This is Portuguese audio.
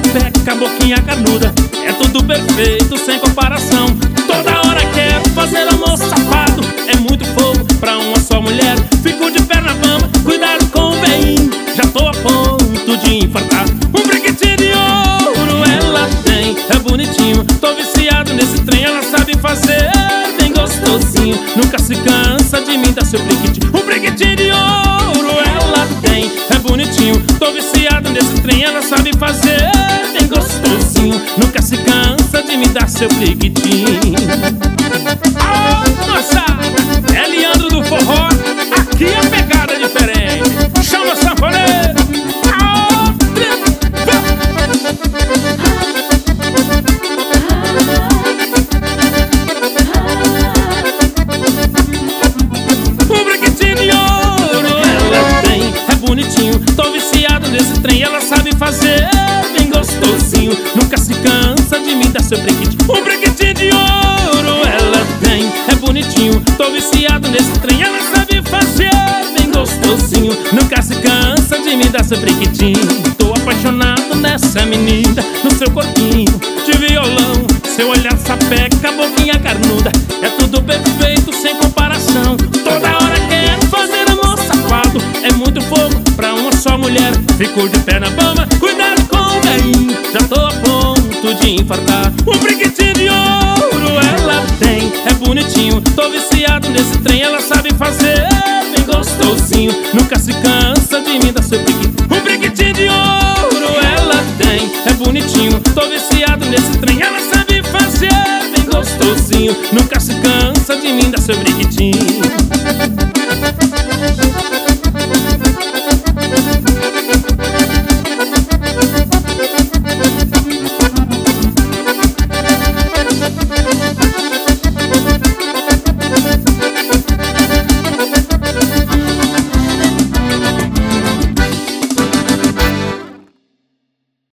sapeca, boquinha carnuda, é tudo perfeito, sem comparação. Toda hora quer fazer amor safado, é muito fogo pra uma só mulher. Fico de perna bamba, cuidado com o veinho, já tô a ponto de infartar. Um brinquedo de ouro ela tem, é bonitinho, tô viciado nesse trem. Ela sabe fazer bem gostosinho, nunca se cansa de mim dar seu brinquedo. Um brinquedo de ouro ela tem, é bonitinho, tô viciado nesse trem. Ela sabe fazer bem gostosinho, nunca se cansa de me dar seu brinquedinho. Oh, nossa, é Leandro do Forró, aqui a pegada é diferente. Chama sanfoneiro. Um brinquedinho de ouro ela tem, é bonitinho, tô viciado nesse trem. Ela sabe fazer bem gostosinho, nunca se cansa de me dar seu brinquedinho. Um brinquedinho de ouro ela tem, é bonitinho, tô viciado nesse trem. Ela sabe fazer bem gostosinho, nunca se cansa de me dar seu brinquedinho. Tô apaixonado nessa menina, no seu corpinho de violão, seu olhar sapeca, boquinha carnuda, é tudo perfeito, sem comparação. Toda hora quer fazer amor safado, é muito fogo pra uma só mulher. Fico de pé na bama, cuidado com o velhinho, já tô a ponto de infartar. Um brinquedinho de ouro ela tem, é bonitinho, tô viciado nesse trem. Ela sabe fazer bem gostosinho, nunca se cansa de mim dar seu brinquedo. Um brinquedinho de ouro ela tem, é bonitinho, tô viciado nesse trem. Ela sabe fazer bem gostosinho, nunca se cansa de mim dar seu brinquedo.